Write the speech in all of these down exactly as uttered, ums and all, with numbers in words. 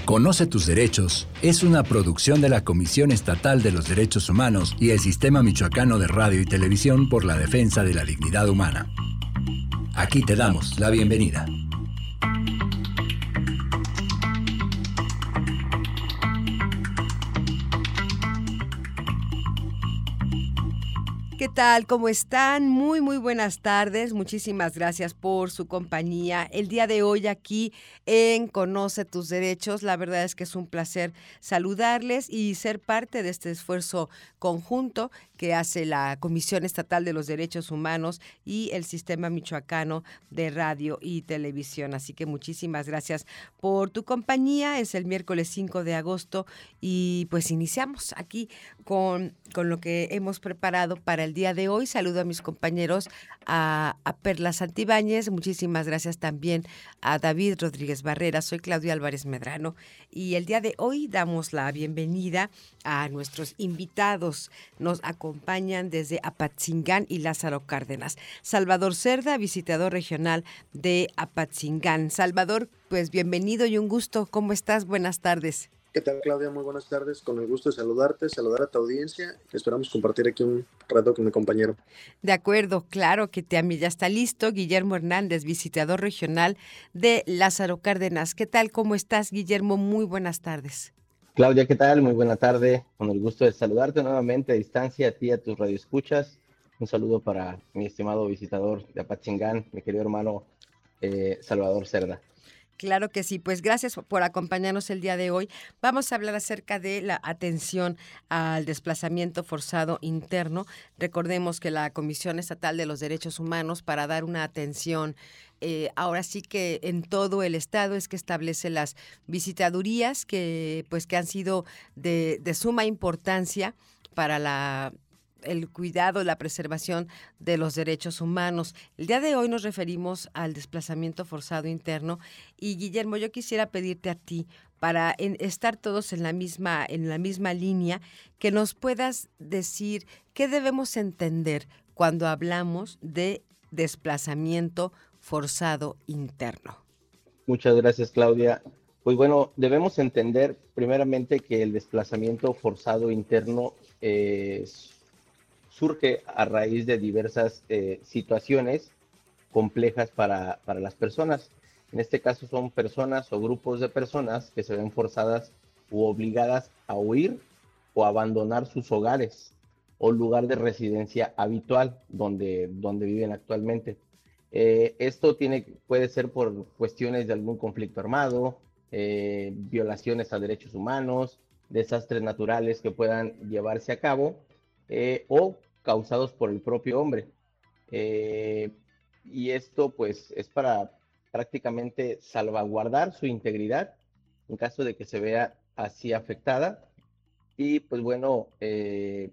Conoce tus derechos es una producción de la Comisión Estatal de los Derechos Humanos y el Sistema Michoacano de Radio y Televisión por la Defensa de la Dignidad Humana. Aquí te damos la bienvenida. ¿Qué tal? ¿Cómo están? Muy, muy buenas tardes. Muchísimas gracias por su compañía. El día de hoy aquí en Conoce tus Derechos, la verdad es que es un placer saludarles y ser parte de este esfuerzo conjunto que hace la Comisión Estatal de los Derechos Humanos y el Sistema Michoacano de Radio y Televisión. Así que muchísimas gracias por tu compañía. Es el miércoles cinco de agosto y pues iniciamos aquí con, con lo que hemos preparado para el día de hoy. Saludo a mis compañeros, a, a Perla Santibáñez, muchísimas gracias también a David Rodríguez Barrera. Soy Claudia Álvarez Medrano y el día de hoy damos la bienvenida a nuestros invitados. Nos acompañan desde Apatzingán y Lázaro Cárdenas. Salvador Cerda, visitador regional de Apatzingán. Salvador, pues bienvenido y un gusto. ¿Cómo estás? Buenas tardes. ¿Qué tal, Claudia? Muy buenas tardes. Con el gusto de saludarte, saludar a tu audiencia. Esperamos compartir aquí un rato con mi compañero. De acuerdo, claro que te ya está listo. Guillermo Hernández, visitador regional de Lázaro Cárdenas. ¿Qué tal? ¿Cómo estás, Guillermo? Muy buenas tardes. Claudia, ¿qué tal? Muy buena tarde. Con el gusto de saludarte nuevamente a distancia, a ti y a tus radioescuchas. Un saludo para mi estimado visitador de Apatzingán, mi querido hermano eh, Salvador Cerda. Claro que sí, pues gracias por acompañarnos el día de hoy. Vamos a hablar acerca de la atención al desplazamiento forzado interno. Recordemos que la Comisión Estatal de los Derechos Humanos, para dar una atención eh, ahora sí que en todo el estado, es que establece las visitadurías que pues que han sido de, de suma importancia para la el cuidado, la preservación de los derechos humanos. El día de hoy nos referimos al desplazamiento forzado interno y Guillermo, yo quisiera pedirte a ti, para en, estar todos en la misma en la misma línea, que nos puedas decir qué debemos entender cuando hablamos de desplazamiento forzado interno. Muchas gracias, Claudia. Pues bueno, debemos entender primeramente que el desplazamiento forzado interno es surge a raíz de diversas eh, situaciones complejas para, para las personas. En este caso son personas o grupos de personas que se ven forzadas u obligadas a huir o abandonar sus hogares o lugar de residencia habitual donde, donde viven actualmente. Eh, esto tiene, puede ser por cuestiones de algún conflicto armado, eh, violaciones a derechos humanos, desastres naturales que puedan llevarse a cabo eh, o causados por el propio hombre. Eh, y esto pues es para prácticamente salvaguardar su integridad en caso de que se vea así afectada. Y pues bueno, eh,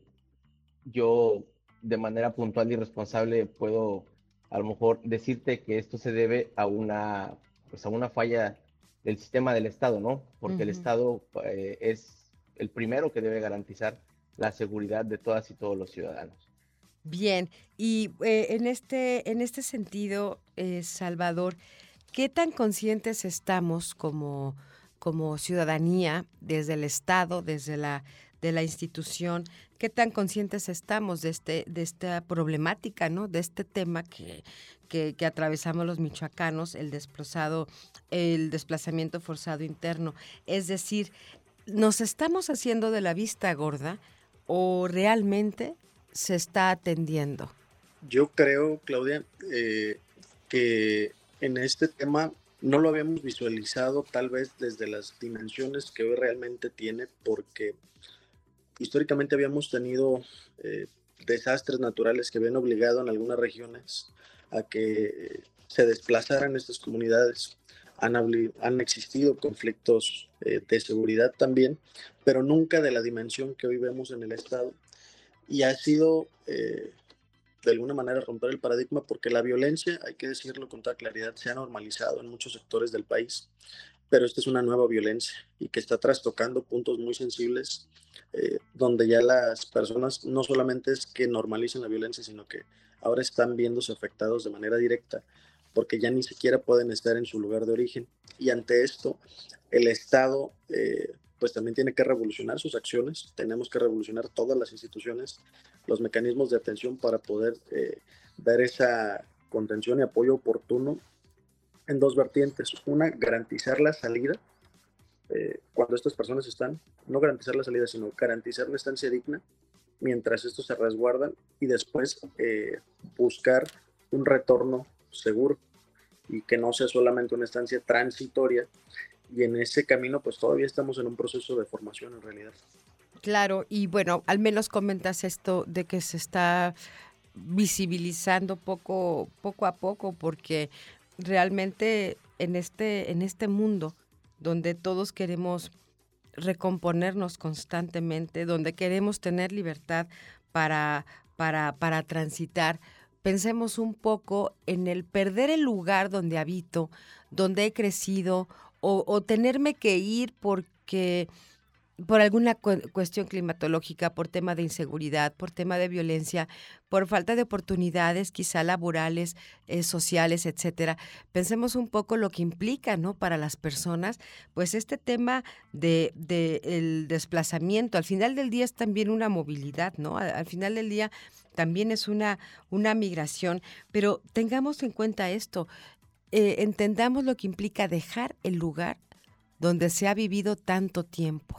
yo de manera puntual y responsable puedo a lo mejor decirte que esto se debe a una, pues a una falla del sistema del Estado, ¿no? Porque uh-huh. el Estado eh, es el primero que debe garantizar la seguridad de todas y todos los ciudadanos. Bien, y eh, en este en este sentido, eh, Salvador, ¿qué tan conscientes estamos como, como ciudadanía desde el Estado, desde la de la institución, qué tan conscientes estamos de este de esta problemática, ¿no? De este tema que que, que atravesamos los michoacanos, el desplazado, el desplazamiento forzado interno? Es decir, ¿nos estamos haciendo de la vista gorda o realmente se está atendiendo? Yo creo, Claudia, eh, que en este tema no lo habíamos visualizado tal vez desde las dimensiones que hoy realmente tiene, porque históricamente habíamos tenido eh, desastres naturales que habían obligado en algunas regiones a que se desplazaran estas comunidades. Han, han existido conflictos eh, de seguridad también, pero nunca de la dimensión que hoy vemos en el Estado. Y ha sido, eh, de alguna manera, romper el paradigma, porque la violencia, hay que decirlo con toda claridad, se ha normalizado en muchos sectores del país, pero esta es una nueva violencia y que está trastocando puntos muy sensibles, eh, donde ya las personas no solamente es que normalicen la violencia, sino que ahora están viéndose afectados de manera directa porque ya ni siquiera pueden estar en su lugar de origen. Y ante esto, el Estado eh, pues también tiene que revolucionar sus acciones, tenemos que revolucionar todas las instituciones, los mecanismos de atención para poder eh, dar esa contención y apoyo oportuno en dos vertientes. Una, garantizar la salida eh, cuando estas personas están, no garantizar la salida, sino garantizar una estancia digna mientras estos se resguardan, y después eh, buscar un retorno seguro y que no sea solamente una estancia transitoria, y en ese camino pues todavía estamos en un proceso de formación en realidad. Claro, y bueno, al menos comentas esto de que se está visibilizando poco, poco a poco, porque realmente en este, en este mundo donde todos queremos recomponernos constantemente, donde queremos tener libertad para, para, para transitar, pensemos un poco en el perder el lugar donde habito, donde he crecido, o, o tenerme que ir porque por alguna cu- cuestión climatológica, por tema de inseguridad, por tema de violencia, por falta de oportunidades quizá laborales, eh, sociales, etcétera. Pensemos un poco lo que implica, ¿no?, para las personas, pues este tema de, de el desplazamiento. Al final del día es también una movilidad, ¿no? Al, al final del día también es una, una migración, pero tengamos en cuenta esto, eh, entendamos lo que implica dejar el lugar donde se ha vivido tanto tiempo.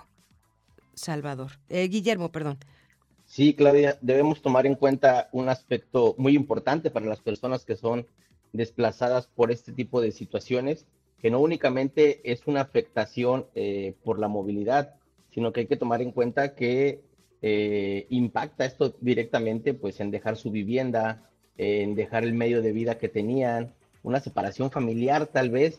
Salvador, eh, Guillermo, perdón. Sí, Claudia, debemos tomar en cuenta un aspecto muy importante para las personas que son desplazadas por este tipo de situaciones, que no únicamente es una afectación eh, por la movilidad, sino que hay que tomar en cuenta que eh, impacta esto directamente pues, en dejar su vivienda, en dejar el medio de vida que tenían, una separación familiar tal vez.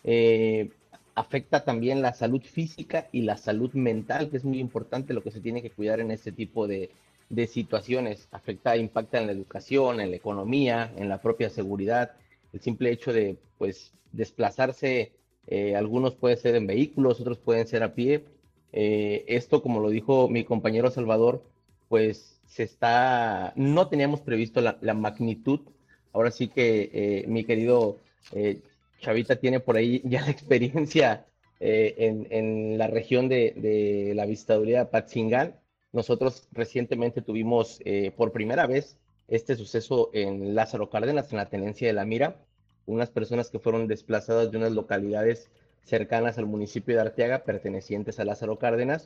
eh, Afecta también la salud física y la salud mental, que es muy importante lo que se tiene que cuidar en este tipo de, de situaciones. Afecta, impacta en la educación, en la economía, en la propia seguridad. El simple hecho de, pues, desplazarse, eh, algunos pueden ser en vehículos, otros pueden ser a pie. Eh, esto, como lo dijo mi compañero Salvador, pues se está, no teníamos previsto la, la magnitud. Ahora sí que eh, mi querido eh, Chavita tiene por ahí ya la experiencia eh, en, en, la región de, de la visitaduría Apatzingán. Nosotros recientemente tuvimos eh, por primera vez este suceso en Lázaro Cárdenas, en la tenencia de La Mira, unas personas que fueron desplazadas de unas localidades cercanas al municipio de Arteaga, pertenecientes a Lázaro Cárdenas.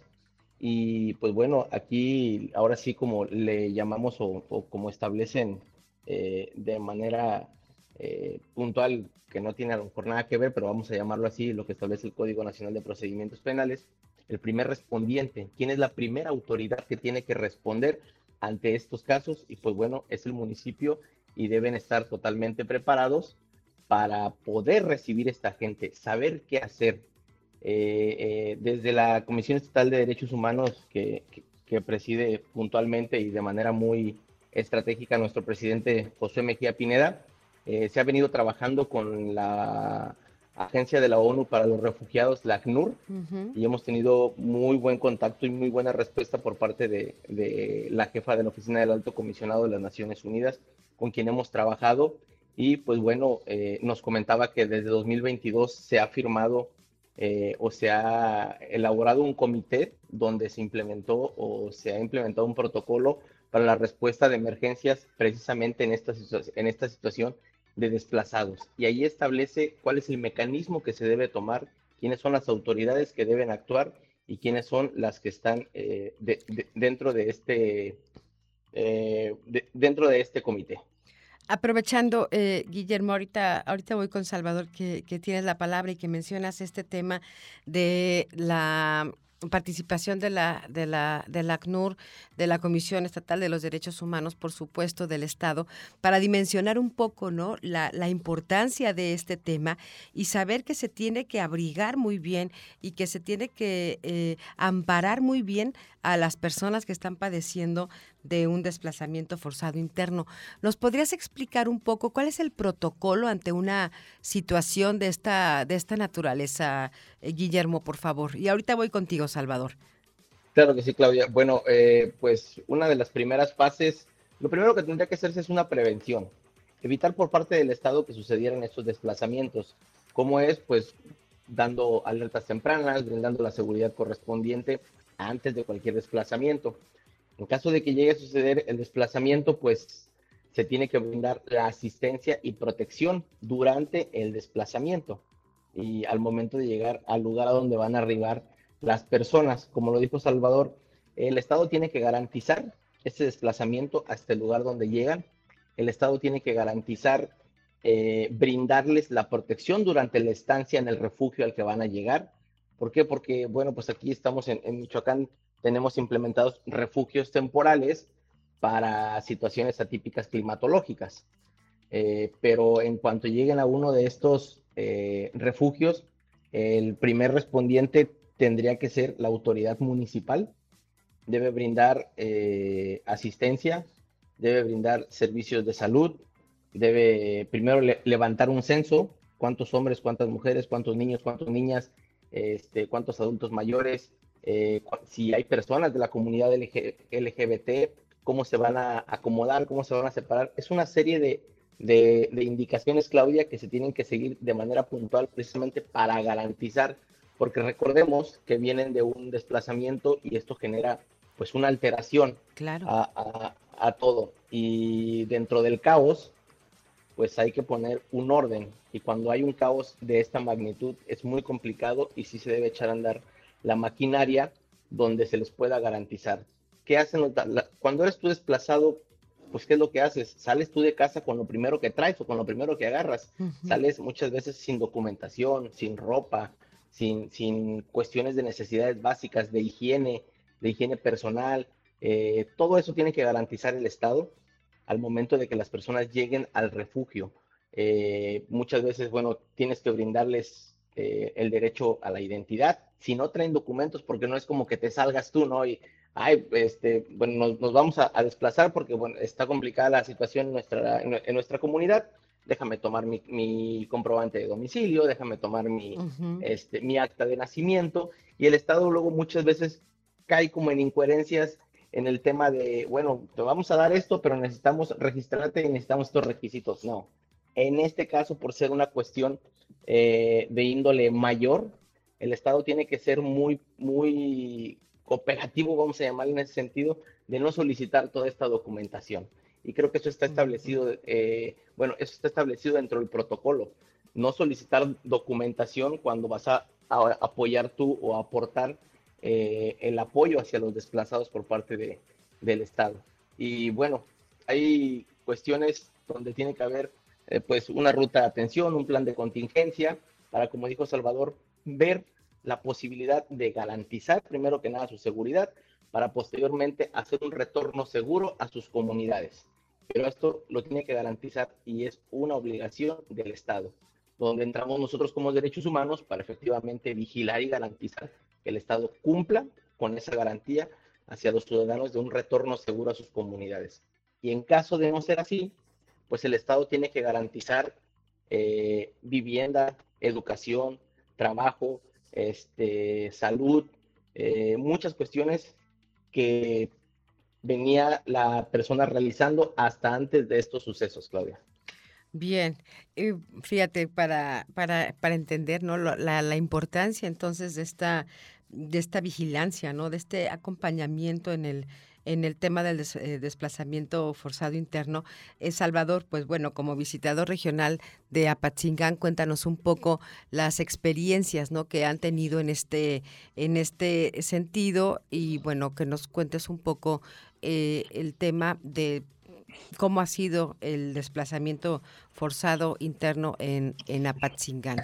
Y pues bueno, aquí ahora sí como le llamamos o, o como establecen eh, de manera eh, puntual, que no tiene a lo mejor nada que ver, pero vamos a llamarlo así, lo que establece el Código Nacional de Procedimientos Penales, el primer respondiente, quién es la primera autoridad que tiene que responder ante estos casos, y pues bueno, es el municipio, y deben estar totalmente preparados para poder recibir esta gente, saber qué hacer. Eh, eh, desde la Comisión Estatal de Derechos Humanos que, que, que preside puntualmente y de manera muy estratégica nuestro presidente José Mejía Pineda, eh, se ha venido trabajando con la Agencia de la ONU para los Refugiados, la ACNUR, uh-huh. y hemos tenido muy buen contacto y muy buena respuesta por parte de, de la jefa de la Oficina del Alto Comisionado de las Naciones Unidas, con quien hemos trabajado, y pues bueno, eh, nos comentaba que desde dos mil veintidós se ha firmado eh, o se ha elaborado un comité donde se implementó o se ha implementado un protocolo para la respuesta de emergencias precisamente en esta, en esta situación de desplazados. Y ahí establece cuál es el mecanismo que se debe tomar, quiénes son las autoridades que deben actuar y quiénes son las que están eh, de, de, dentro de este eh, de, dentro de este comité. Aprovechando, eh, Guillermo, ahorita, ahorita voy con Salvador, que, que tienes la palabra y que mencionas este tema de la participación de la, de la, de la ACNUR, de la Comisión Estatal de los Derechos Humanos, por supuesto, del Estado, para dimensionar un poco, ¿no?, la, la importancia de este tema y saber que se tiene que abrigar muy bien y que se tiene que eh, amparar muy bien a las personas que están padeciendo de un desplazamiento forzado interno. ¿Nos podrías explicar un poco cuál es el protocolo ante una situación de esta, de esta naturaleza, eh, Guillermo, por favor? Y ahorita voy contigo, Salvador. Claro que sí, Claudia. Bueno, eh, pues una de las primeras fases, lo primero que tendría que hacerse es una prevención. evitar por parte del Estado que sucedieran estos desplazamientos. ¿Cómo es? Pues dando alertas tempranas, brindando la seguridad correspondiente antes de cualquier desplazamiento. En caso de que llegue a suceder el desplazamiento, pues se tiene que brindar la asistencia y protección durante el desplazamiento y al momento de llegar al lugar a donde van a arribar las personas. Como lo dijo Salvador, el Estado tiene que garantizar este desplazamiento hasta el lugar donde llegan. El Estado tiene que garantizar eh, brindarles la protección durante la estancia en el refugio al que van a llegar. ¿Por qué? Porque, bueno, pues aquí estamos en, en Michoacán, tenemos implementados refugios temporales para situaciones atípicas climatológicas. Eh, pero en cuanto lleguen a uno de estos eh, refugios, el primer respondiente tendría que ser la autoridad municipal, debe brindar eh, asistencia, debe brindar servicios de salud, debe primero le levantar un censo, cuántos hombres, cuántas mujeres, cuántos niños, cuántas niñas, este, cuántos adultos mayores, eh, si hay personas de la comunidad L G B T, cómo se van a acomodar, cómo se van a separar. Es una serie de, de, de indicaciones, Claudia, que se tienen que seguir de manera puntual precisamente para garantizar, porque recordemos que vienen de un desplazamiento y esto genera pues una alteración Claro. a, a, a todo. Y dentro del caos, pues hay que poner un orden. Y cuando hay un caos de esta magnitud es muy complicado y sí se debe echar a andar la maquinaria donde se les pueda garantizar. ¿Qué hacen los, la, cuando eres tú desplazado? Pues ¿qué es lo que haces? Sales tú de casa con lo primero que traes o con lo primero que agarras. Uh-huh. Sales muchas veces sin documentación, sin ropa, sin, sin cuestiones de necesidades básicas, de higiene, de higiene personal. Eh, todo eso tiene que garantizar el Estado al momento de que las personas lleguen al refugio. Eh, muchas veces, bueno, tienes que brindarles eh, el derecho a la identidad. Si no traen documentos, porque no es como que te salgas tú, ¿no? Y, ay, este, bueno, nos, nos vamos a, a desplazar porque, bueno, está complicada la situación en nuestra, en, en nuestra comunidad. Déjame tomar mi, mi, comprobante de domicilio, déjame tomar mi, uh-huh. este, mi acta de nacimiento. Y el Estado luego muchas veces cae como en incoherencias en el tema de, bueno, te vamos a dar esto, pero necesitamos registrarte y necesitamos estos requisitos. No. En este caso, por ser una cuestión eh, de índole mayor, el Estado tiene que ser muy, muy cooperativo, vamos a llamarlo en ese sentido, de no solicitar toda esta documentación. Y creo que eso está establecido, eh, bueno, eso está establecido dentro del protocolo. No solicitar documentación cuando vas a, a apoyar tú o aportar Eh, el apoyo hacia los desplazados por parte de, del Estado. Y bueno, hay cuestiones donde tiene que haber eh, pues una ruta de atención, un plan de contingencia, para, como dijo Salvador, ver la posibilidad de garantizar primero que nada su seguridad, para posteriormente hacer un retorno seguro a sus comunidades. Pero esto lo tiene que garantizar y es una obligación del Estado, donde entramos nosotros como derechos humanos para efectivamente vigilar y garantizar que el Estado cumpla con esa garantía hacia los ciudadanos de un retorno seguro a sus comunidades. Y en caso de no ser así, pues el Estado tiene que garantizar eh, vivienda, educación, trabajo, este, salud, eh, muchas cuestiones que venía la persona realizando hasta antes de estos sucesos, Claudia. Bien, eh, fíjate, para, para, para entender, ¿no? la, la importancia entonces de esta, de esta vigilancia, ¿no? De este acompañamiento en el, en el tema del des, eh, desplazamiento forzado interno. Eh, Salvador, pues bueno, como visitador regional de Apatzingán, cuéntanos un poco las experiencias, ¿no? que han tenido en este, en este sentido y bueno, que nos cuentes un poco eh, el tema de cómo ha sido el desplazamiento forzado interno en, en Apatzingán.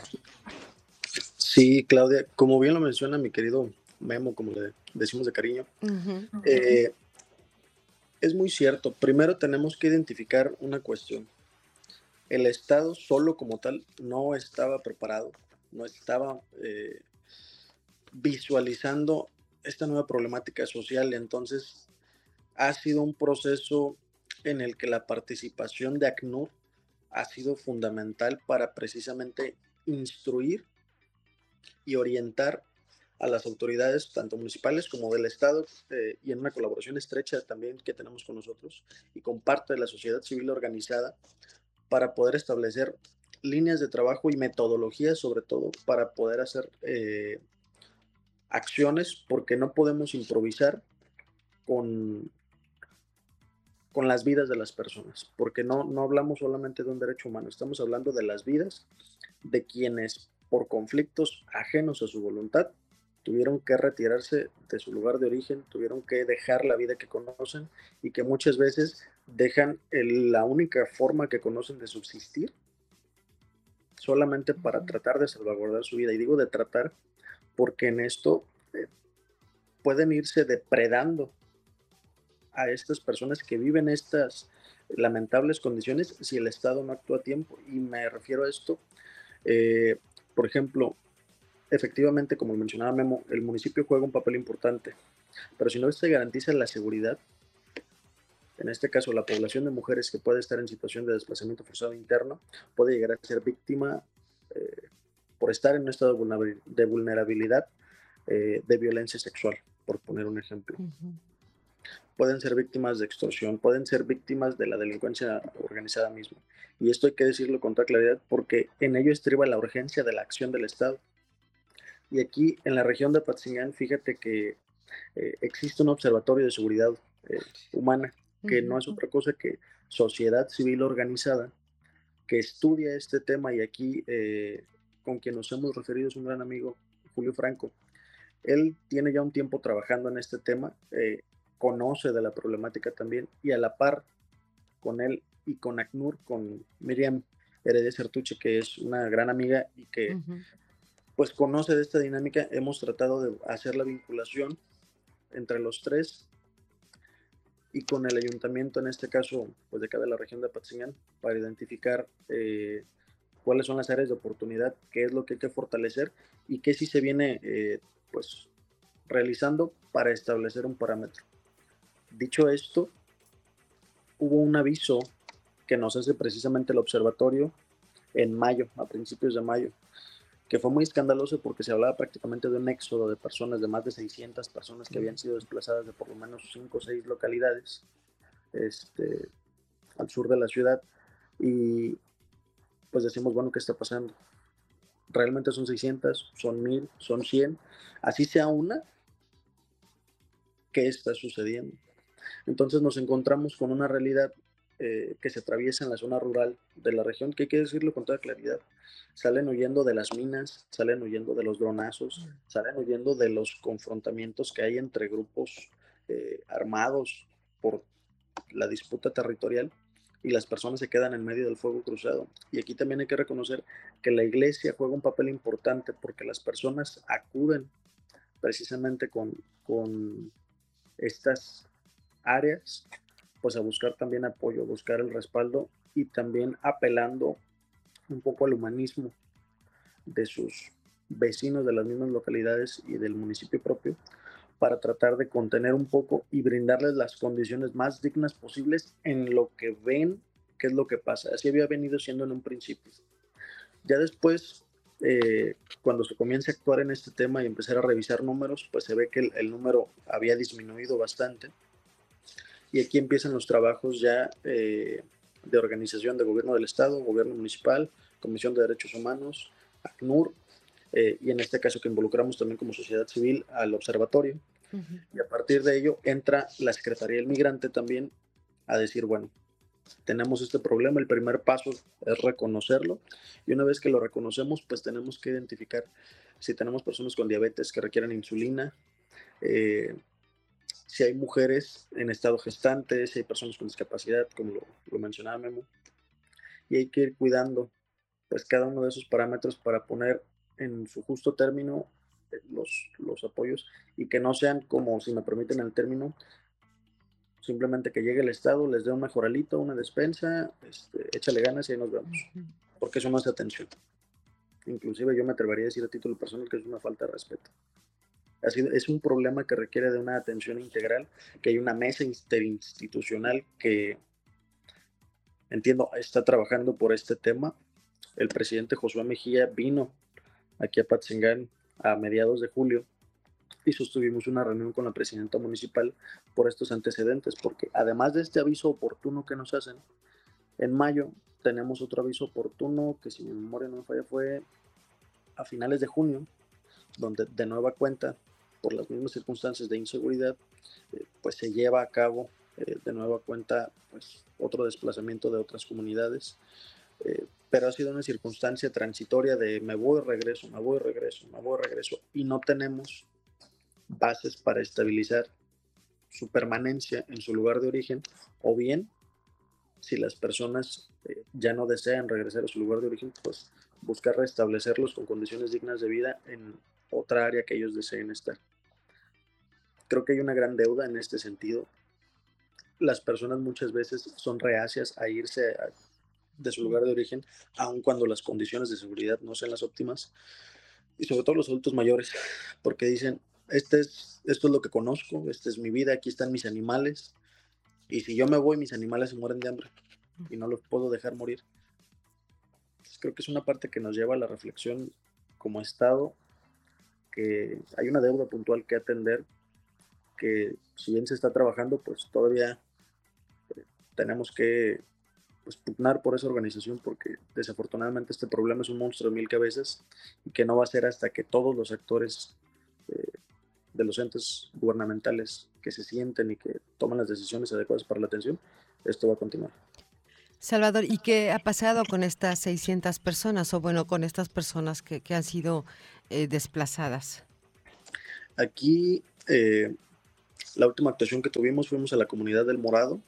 Sí, Claudia, como bien lo menciona mi querido Memo, como le decimos de cariño, uh-huh. eh, es muy cierto. Primero tenemos que identificar una cuestión. El Estado solo como tal no estaba preparado, no estaba eh, visualizando esta nueva problemática social. Entonces, ha sido un proceso en el que la participación de ACNUR ha sido fundamental para precisamente instruir y orientar a las autoridades, tanto municipales como del Estado, eh, y en una colaboración estrecha también que tenemos con nosotros y con parte de la sociedad civil organizada, para poder establecer líneas de trabajo y metodologías, sobre todo, para poder hacer eh, acciones, porque no podemos improvisar con, con las vidas de las personas, porque no, no hablamos solamente de un derecho humano, estamos hablando de las vidas de quienes, por conflictos ajenos a su voluntad, tuvieron que retirarse de su lugar de origen, tuvieron que dejar la vida que conocen y que muchas veces dejan el, la única forma que conocen de subsistir solamente para tratar de salvaguardar su vida. Y digo de tratar porque en esto eh, pueden irse depredando a estas personas que viven estas lamentables condiciones si el Estado no actúa a tiempo. Y me refiero a esto, eh, por ejemplo, efectivamente, como mencionaba Memo, el municipio juega un papel importante, pero si no se garantiza la seguridad, en este caso la población de mujeres que puede estar en situación de desplazamiento forzado interno, puede llegar a ser víctima eh, por estar en un estado de vulnerabilidad eh, de violencia sexual, por poner un ejemplo. Uh-huh. Pueden ser víctimas de extorsión, pueden ser víctimas de la delincuencia organizada misma. Y esto hay que decirlo con toda claridad porque en ello estriba la urgencia de la acción del Estado. Y aquí en la región de Apatzingán, fíjate que eh, existe un observatorio de seguridad eh, humana, que uh-huh. no es otra cosa que sociedad civil organizada, que estudia este tema, y aquí eh, con quien nos hemos referido es un gran amigo, Julio Franco. Él tiene ya un tiempo trabajando en este tema, eh, conoce de la problemática también, y a la par con él y con ACNUR, con Miriam Heredia Certuche, que es una gran amiga y que uh-huh. pues conoce de esta dinámica, hemos tratado de hacer la vinculación entre los tres y con el ayuntamiento, en este caso, pues de acá de la región de Apatzingán, para identificar eh, cuáles son las áreas de oportunidad, qué es lo que hay que fortalecer y qué sí se viene eh, pues realizando para establecer un parámetro. Dicho esto, hubo un aviso que nos hace precisamente el observatorio en mayo, a principios de mayo, que fue muy escandaloso porque se hablaba prácticamente de un éxodo de personas, de más de seiscientas personas que habían sido desplazadas de por lo menos cinco o seis localidades este, al sur de la ciudad. Y pues decimos, bueno, ¿qué está pasando? Realmente son seiscientas, son mil, son cien, así sea una, ¿qué está sucediendo? Entonces nos encontramos con una realidad eh, que se atraviesa en la zona rural de la región, que hay que decirlo con toda claridad. Salen huyendo de las minas, salen huyendo de los dronazos, salen huyendo de los confrontamientos que hay entre grupos eh, armados por la disputa territorial, y las personas se quedan en medio del fuego cruzado. Y aquí también hay que reconocer que la iglesia juega un papel importante porque las personas acuden precisamente con, con estas áreas pues a buscar también apoyo, a buscar el respaldo, y también apelando un poco al humanismo de sus vecinos de las mismas localidades y del municipio propio, para tratar de contener un poco y brindarles las condiciones más dignas posibles en lo que ven qué es lo que pasa. Así había venido siendo en un principio. Ya después, eh, cuando se comienza a actuar en este tema y empezar a revisar números, pues se ve que el, el número había disminuido bastante. Y aquí empiezan los trabajos ya eh, de organización de gobierno del Estado, gobierno municipal, Comisión de Derechos Humanos, ACNUR, eh, y en este caso que involucramos también como sociedad civil al observatorio. Uh-huh. Y a partir de ello entra la Secretaría del Migrante también a decir, bueno, tenemos este problema, el primer paso es reconocerlo, y una vez que lo reconocemos, pues tenemos que identificar si tenemos personas con diabetes que requieran insulina, eh, si hay mujeres en estado gestante, si hay personas con discapacidad, como lo, lo mencionaba Memo, y hay que ir cuidando pues cada uno de esos parámetros para poner en su justo término los, los apoyos, y que no sean como, si me permiten el término, simplemente que llegue el Estado, les dé un mejoralito, una despensa, este, échale ganas y ahí nos vemos, porque eso no es atención. Inclusive yo me atrevería a decir a título personal que es una falta de respeto. Así, es un problema que requiere de una atención integral, que hay una mesa interinstitucional que, entiendo, está trabajando por este tema. El presidente Josué Mejía vino aquí a Apatzingán a mediados de julio y sostuvimos una reunión con la presidenta municipal por estos antecedentes, porque además de este aviso oportuno que nos hacen, en mayo tenemos otro aviso oportuno que, si mi memoria no me falla, fue a finales de junio, donde de nueva cuenta, por las mismas circunstancias de inseguridad, eh, pues se lleva a cabo eh, de nueva cuenta pues otro desplazamiento de otras comunidades, eh, pero ha sido una circunstancia transitoria de me voy, regreso, me voy, regreso, me voy, regreso, y no tenemos bases para estabilizar su permanencia en su lugar de origen, o bien, si las personas eh, ya no desean regresar a su lugar de origen, pues buscar restablecerlos con condiciones dignas de vida en otra área que ellos deseen estar. Creo que hay una gran deuda en este sentido. Las personas muchas veces son reacias a irse a, de su lugar de origen, aun cuando las condiciones de seguridad no sean las óptimas, y sobre todo los adultos mayores, porque dicen, este es, esto es lo que conozco, esta es mi vida, aquí están mis animales, y si yo me voy, mis animales se mueren de hambre y no los puedo dejar morir. Entonces, creo que es una parte que nos lleva a la reflexión como Estado, que hay una deuda puntual que atender, que si bien se está trabajando, pues todavía eh, tenemos que pues, pugnar por esa organización, porque desafortunadamente este problema es un monstruo de mil cabezas y que no va a ser hasta que todos los actores eh, de los entes gubernamentales que se sienten y que toman las decisiones adecuadas para la atención, esto va a continuar. Salvador, ¿y qué ha pasado con estas seiscientas personas, o bueno, con estas personas que, que han sido eh, desplazadas? Aquí, eh, la última actuación que tuvimos, fuimos a la comunidad del Morado,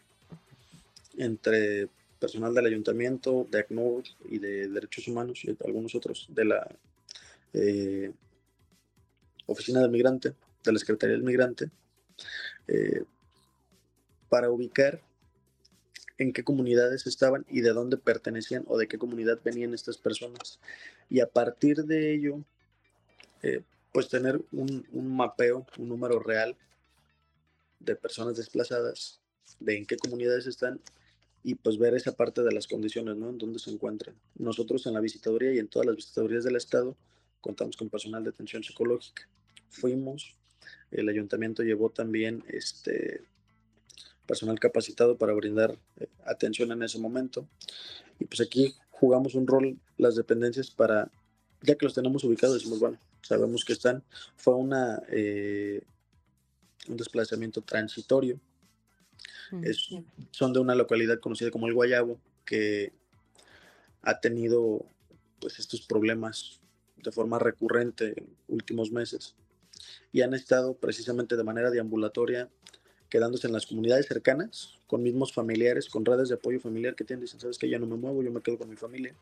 entre personal del ayuntamiento, de ACNUR y de Derechos Humanos y algunos otros de la eh, Oficina del Migrante, de la Secretaría del Migrante, eh, para ubicar en qué comunidades estaban y de dónde pertenecían o de qué comunidad venían estas personas. Y a partir de ello, eh, pues tener un, un mapeo, un número real de personas desplazadas, de en qué comunidades están, y pues ver esa parte de las condiciones, ¿no? En dónde se encuentran. Nosotros en la visitaduría y en todas las visitadurías del estado contamos con personal de atención psicológica. Fuimos, el ayuntamiento llevó también este personal capacitado para brindar eh, atención en ese momento, y pues aquí jugamos un rol las dependencias para, ya que los tenemos ubicados, decimos, bueno, sabemos que están, fue una eh, un desplazamiento transitorio. Es, son de una localidad conocida como El Guayabo, que ha tenido pues estos problemas de forma recurrente en últimos meses, y han estado precisamente de manera deambulatoria quedándose en las comunidades cercanas, con mismos familiares, con redes de apoyo familiar que tienen, dicen, sabes que ya no me muevo, yo me quedo con mi familia.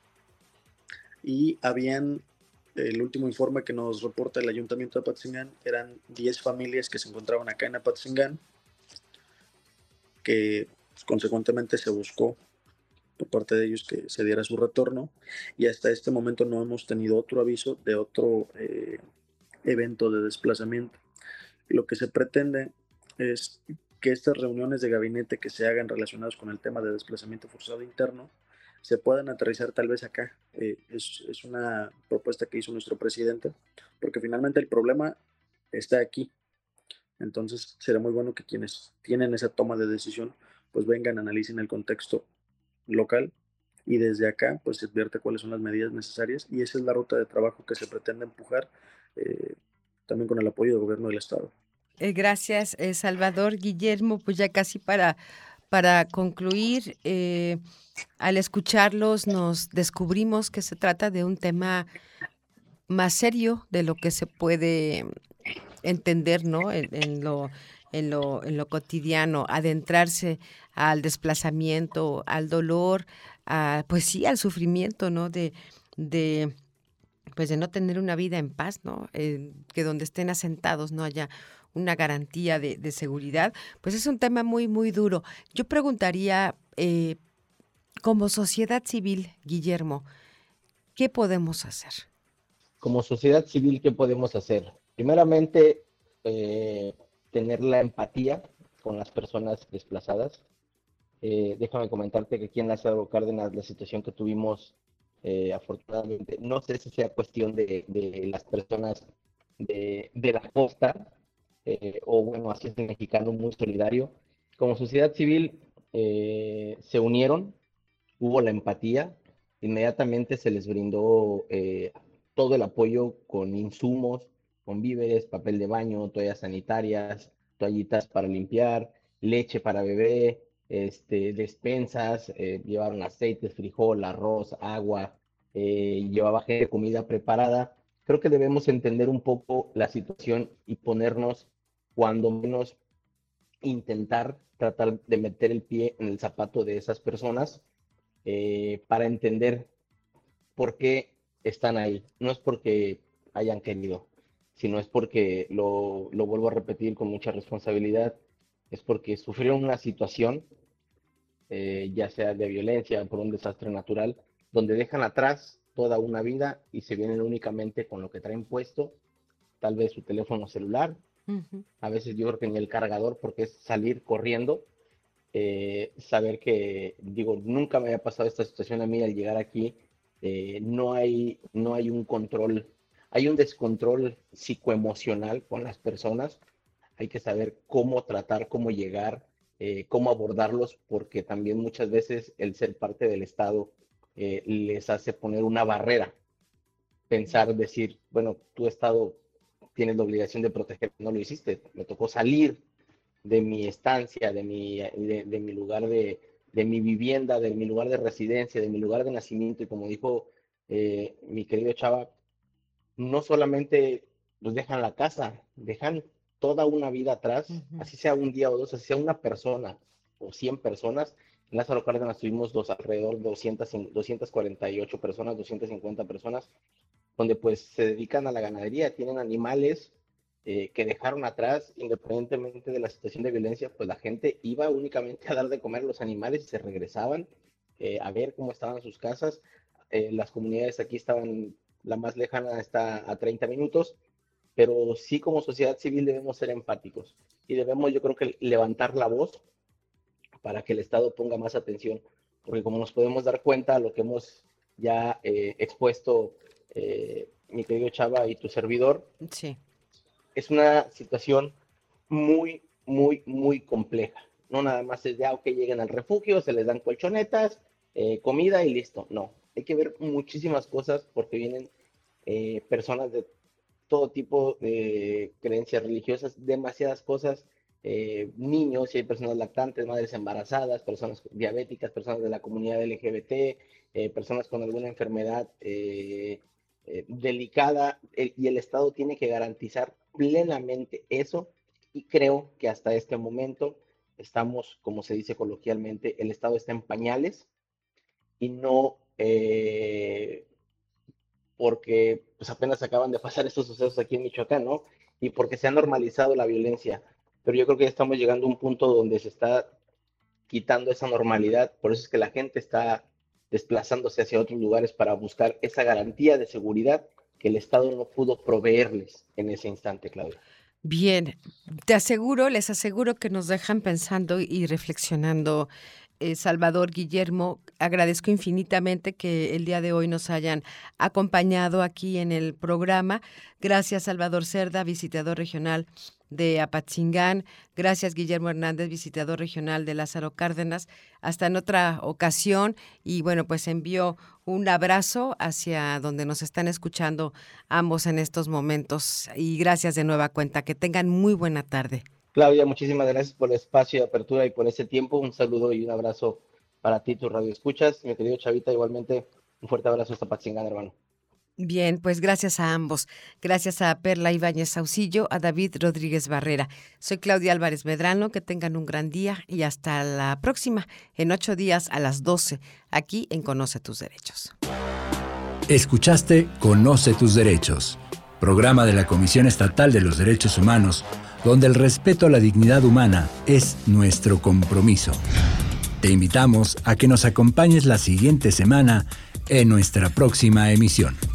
Y habían, el último informe que nos reporta el ayuntamiento de Apatzingán, eran diez familias que se encontraban acá en Apatzingán, que pues, consecuentemente se buscó por parte de ellos que se diera su retorno, y hasta este momento no hemos tenido otro aviso de otro eh, evento de desplazamiento. Lo que se pretende es que estas reuniones de gabinete que se hagan relacionadas con el tema de desplazamiento forzado interno se puedan aterrizar tal vez acá. Eh, es, es una propuesta que hizo nuestro presidente, porque finalmente el problema está aquí. Entonces será muy bueno que quienes tienen esa toma de decisión pues vengan, analicen el contexto local, y desde acá pues se advierte cuáles son las medidas necesarias, y esa es la ruta de trabajo que se pretende empujar, eh, también con el apoyo del gobierno del estado. Eh, gracias, eh, Salvador. Guillermo, pues ya casi para, para concluir, eh, al escucharlos nos descubrimos que se trata de un tema más serio de lo que se puede entender, ¿no? En, en lo, en lo, en lo cotidiano, adentrarse al desplazamiento, al dolor, a, pues sí, al sufrimiento, ¿no? De, de, pues de no tener una vida en paz, ¿no? Eh, que donde estén asentados no haya una garantía de, de seguridad, pues es un tema muy, muy duro. Yo preguntaría, eh, como sociedad civil, Guillermo, ¿qué podemos hacer? Como sociedad civil, ¿qué podemos hacer? Primeramente, eh, tener la empatía con las personas desplazadas. Eh, déjame comentarte que aquí en Lázaro Cárdenas la situación que tuvimos, eh, afortunadamente, no sé si sea cuestión de, de las personas de, de la costa, eh, o bueno, así es el mexicano, muy solidario. Como sociedad civil, eh, se unieron, hubo la empatía, inmediatamente se les brindó eh, todo el apoyo con insumos, con víveres, papel de baño, toallas sanitarias, toallitas para limpiar, leche para bebé, este, despensas, eh, llevaron aceite, frijol, arroz, agua, eh, llevaba gente comida preparada. Creo que debemos entender un poco la situación y ponernos, cuando menos, intentar tratar de meter el pie en el zapato de esas personas eh, para entender por qué están ahí. No es porque hayan querido, sino es porque, lo, lo vuelvo a repetir con mucha responsabilidad, es porque sufrieron una situación, eh, ya sea de violencia, por un desastre natural, donde dejan atrás toda una vida y se vienen únicamente con lo que traen puesto, tal vez su teléfono celular, uh-huh. A veces yo creo que ni el cargador, porque es salir corriendo, eh, saber que, digo, nunca me había pasado esta situación a mí al llegar aquí, eh, no hay, no hay un control, hay un descontrol psicoemocional con las personas, hay que saber cómo tratar, cómo llegar, eh, cómo abordarlos, porque también muchas veces el ser parte del Estado eh, les hace poner una barrera, pensar, decir, bueno, tu Estado tienes la obligación de proteger, no lo hiciste, me tocó salir de mi estancia, de mi, de, de mi lugar de, de mi vivienda, de mi lugar de residencia, de mi lugar de nacimiento, y como dijo eh, mi querido Chava, no solamente los dejan la casa, dejan toda una vida atrás, uh-huh. Así sea un día o dos, así sea una persona o cien personas. En Lázaro Cárdenas tuvimos dos, alrededor de doscientas, doscientas cuarenta y ocho personas, doscientas cincuenta personas, donde pues se dedican a la ganadería, tienen animales eh, que dejaron atrás, independientemente de la situación de violencia, pues la gente iba únicamente a dar de comer a los animales y se regresaban eh, a ver cómo estaban sus casas. Eh, las comunidades aquí estaban, la más lejana está a treinta minutos, pero sí, como sociedad civil debemos ser empáticos y debemos, yo creo que, levantar la voz para que el Estado ponga más atención, porque como nos podemos dar cuenta, lo que hemos ya eh, expuesto eh, mi querido Chava y tu servidor, sí. Es una situación muy, muy, muy compleja. No nada más es de, ah, ok, lleguen al refugio, se les dan colchonetas, eh, comida y listo. No, hay que ver muchísimas cosas porque vienen eh, personas de todo tipo de creencias religiosas, demasiadas cosas, eh, niños, y hay personas lactantes, madres embarazadas, personas diabéticas, personas de la comunidad L G B T, eh, personas con alguna enfermedad eh, eh, delicada, eh, y el Estado tiene que garantizar plenamente eso, y creo que hasta este momento estamos, como se dice coloquialmente, el Estado está en pañales, y no eh, porque pues apenas acaban de pasar estos sucesos aquí en Michoacán, ¿no? Y porque se ha normalizado la violencia, pero yo creo que ya estamos llegando a un punto donde se está quitando esa normalidad, por eso es que la gente está desplazándose hacia otros lugares para buscar esa garantía de seguridad que el Estado no pudo proveerles en ese instante, Claudia. Bien, te aseguro, les aseguro que nos dejan pensando y reflexionando. Eh, Salvador, Guillermo, agradezco infinitamente que el día de hoy nos hayan acompañado aquí en el programa. Gracias, Salvador Cerda, visitador regional de Apatzingán. Gracias, Guillermo Hernández, visitador regional de Lázaro Cárdenas. Hasta en otra ocasión. Y bueno, pues envío un abrazo hacia donde nos están escuchando ambos en estos momentos. Y gracias de nueva cuenta. Que tengan muy buena tarde. Claudia, muchísimas gracias por el espacio de apertura y por ese tiempo. Un saludo y un abrazo para ti, tu radio escuchas. Mi querido Chavita, igualmente un fuerte abrazo hasta Apatzingán, hermano. Bien, pues gracias a ambos. Gracias a Perla Ibáñez Saucillo, a David Rodríguez Barrera. Soy Claudia Álvarez Medrano, que tengan un gran día y hasta la próxima, en ocho días a las doce, aquí en Conoce Tus Derechos. Escuchaste Conoce Tus Derechos, programa de la Comisión Estatal de los Derechos Humanos, donde el respeto a la dignidad humana es nuestro compromiso. Te invitamos a que nos acompañes la siguiente semana en nuestra próxima emisión.